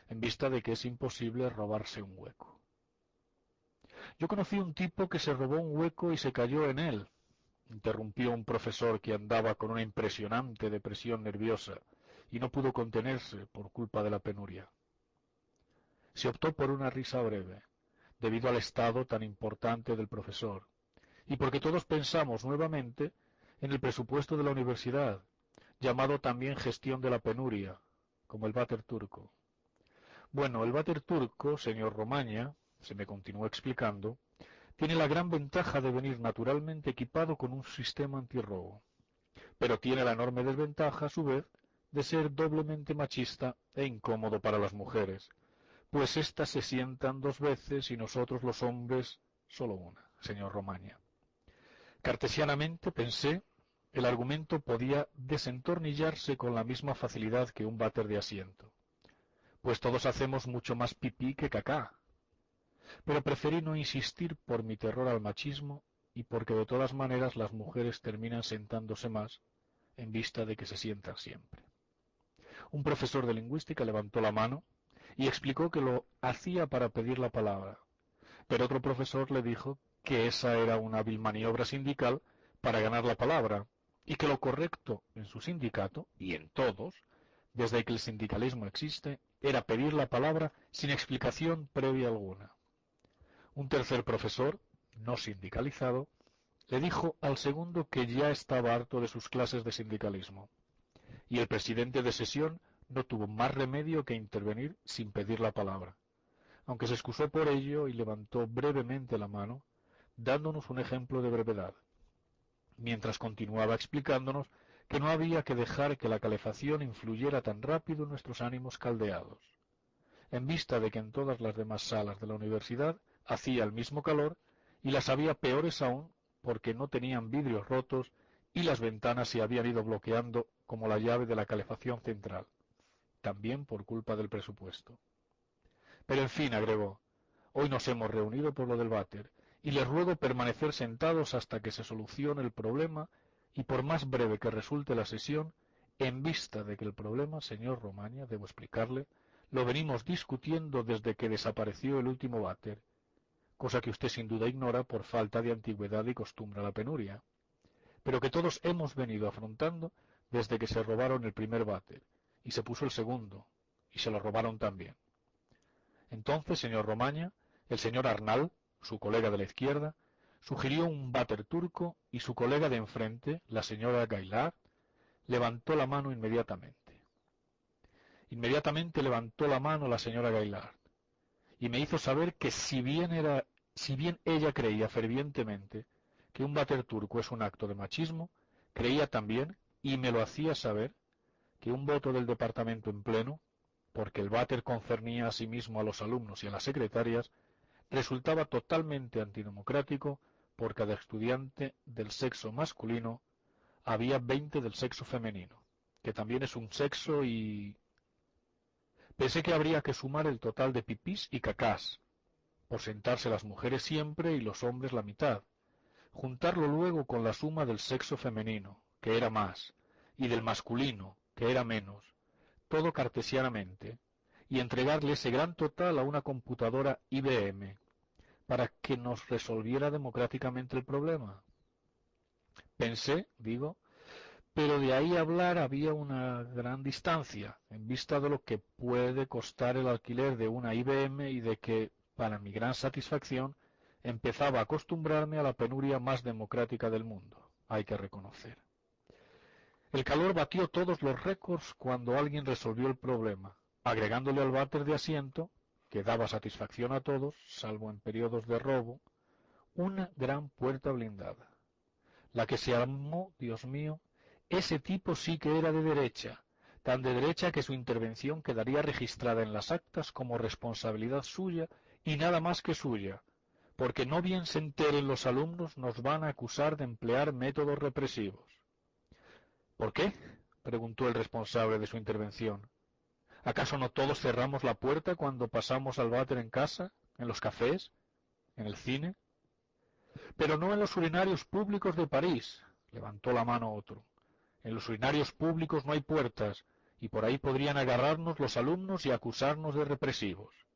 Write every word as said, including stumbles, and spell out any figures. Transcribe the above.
en vista de que es imposible robarse un hueco. Yo conocí un tipo que se robó un hueco y se cayó en él, interrumpió un profesor que andaba con una impresionante depresión nerviosa y no pudo contenerse por culpa de la penuria. Se optó por una risa breve, debido al estado tan importante del profesor, y porque todos pensamos nuevamente en el presupuesto de la universidad, llamado también gestión de la penuria, como el váter turco. Bueno, el váter turco, señor Romaña, se me continuó explicando, tiene la gran ventaja de venir naturalmente equipado con un sistema antirrobo, pero tiene la enorme desventaja, a su vez, de ser doblemente machista e incómodo para las mujeres, pues éstas se sientan dos veces y nosotros los hombres solo una, señor Romaña. Cartesianamente pensé, el argumento podía desentornillarse con la misma facilidad que un váter de asiento, pues todos hacemos mucho más pipí que cacá. Pero preferí no insistir por mi terror al machismo y porque de todas maneras las mujeres terminan sentándose más en vista de que se sientan siempre. Un profesor de lingüística levantó la mano y explicó que lo hacía para pedir la palabra, pero otro profesor le dijo que esa era una hábil maniobra sindical para ganar la palabra y que lo correcto en su sindicato, y en todos, desde que el sindicalismo existe, era pedir la palabra sin explicación previa alguna. Un tercer profesor, no sindicalizado, le dijo al segundo que ya estaba harto de sus clases de sindicalismo, y el presidente de sesión no tuvo más remedio que intervenir sin pedir la palabra, aunque se excusó por ello y levantó brevemente la mano, dándonos un ejemplo de brevedad, mientras continuaba explicándonos que no había que dejar que la calefacción influyera tan rápido en nuestros ánimos caldeados, en vista de que en todas las demás salas de la universidad hacía el mismo calor y las había peores aún porque no tenían vidrios rotos y las ventanas se habían ido bloqueando como la llave de la calefacción central, también por culpa del presupuesto. Pero en fin, agregó, hoy nos hemos reunido por lo del váter y les ruego permanecer sentados hasta que se solucione el problema y por más breve que resulte la sesión, en vista de que el problema, señor Romaña, debo explicarle, lo venimos discutiendo desde que desapareció el último váter, cosa que usted sin duda ignora por falta de antigüedad y costumbre a la penuria, pero que todos hemos venido afrontando desde que se robaron el primer váter, y se puso el segundo, y se lo robaron también. Entonces, señor Romaña, el señor Arnal, su colega de la izquierda, sugirió un váter turco y su colega de enfrente, la señora Gaillard, levantó la mano inmediatamente. Inmediatamente levantó la mano la señora Gaillard y me hizo saber que si bien era, si bien ella creía fervientemente que un váter turco es un acto de machismo, creía también, y me lo hacía saber, que un voto del departamento en pleno, porque el váter concernía asimismo a los alumnos y a las secretarias, resultaba totalmente antidemocrático por cada estudiante del sexo masculino había veinte del sexo femenino, que también es un sexo y... Pensé que habría que sumar el total de pipís y cacás, por sentarse las mujeres siempre y los hombres la mitad, juntarlo luego con la suma del sexo femenino, que era más, y del masculino, que era menos, todo cartesianamente, y entregarle ese gran total a una computadora I B M, para que nos resolviera democráticamente el problema. Pensé, digo, pero de ahí a hablar había una gran distancia, en vista de lo que puede costar el alquiler de una I B M y de que, para mi gran satisfacción, empezaba a acostumbrarme a la penuria más democrática del mundo, hay que reconocer. El calor batió todos los récords cuando alguien resolvió el problema, agregándole al váter de asiento, que daba satisfacción a todos, salvo en periodos de robo, una gran puerta blindada. La que se armó, Dios mío, ese tipo sí que era de derecha, tan de derecha que su intervención quedaría registrada en las actas como responsabilidad suya y nada más que suya, porque no bien se enteren los alumnos nos van a acusar de emplear métodos represivos. ¿Por qué?, preguntó el responsable de su intervención. ¿Acaso no todos cerramos la puerta cuando pasamos al váter en casa, en los cafés, en el cine? Pero no en los urinarios públicos de París, levantó la mano otro. En los urinarios públicos no hay puertas, y por ahí podrían agarrarnos los alumnos y acusarnos de represivos.